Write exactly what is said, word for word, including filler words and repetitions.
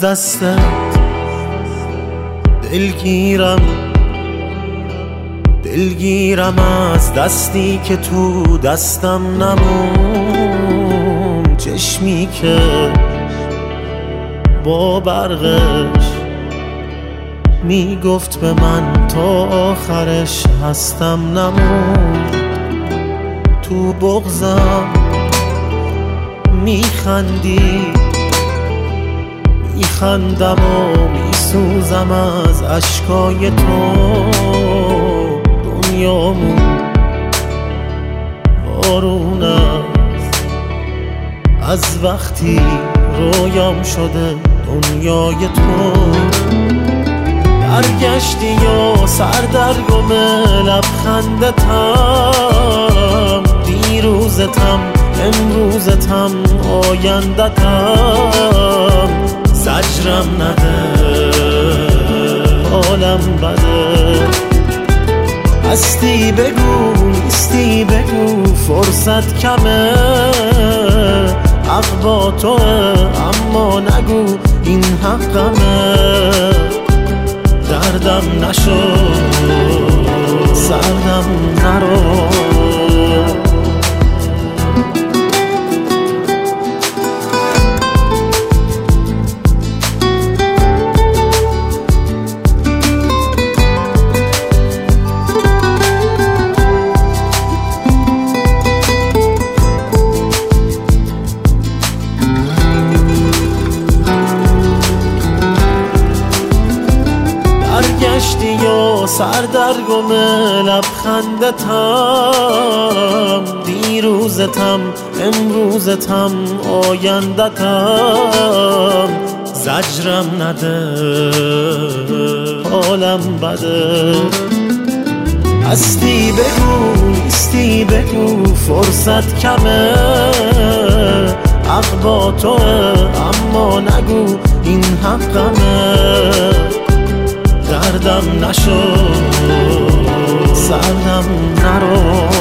دستت دلگیرم، دلگیرم از دستی که تو دستم نمون، چشمی که با برقش میگفت به من تا آخرش هستم نمون. تو بغضم میخندی، میخندم و میسوزم از اشکای تو. دنیامون بارون است از وقتی رویام شده دنیای تو. برگشتی یا سردرگم لبخندتم، دیروزتم امروزتم آیندتم. زجرم نده حالم بده، هستی بگو نیستی بگو فرصت کمه. حق با توه اما نگو این حقمه. دردم نشو سردم نرو، برگشتی یا سردرگم لبخندتم، دیروزتم امروزتم آیندتم. زجرم نده حالم بده، هستی بگو نیستی بگو فرصت کمه. حق با توه اما نگو این حقمه. دردم نشو سردم نرو.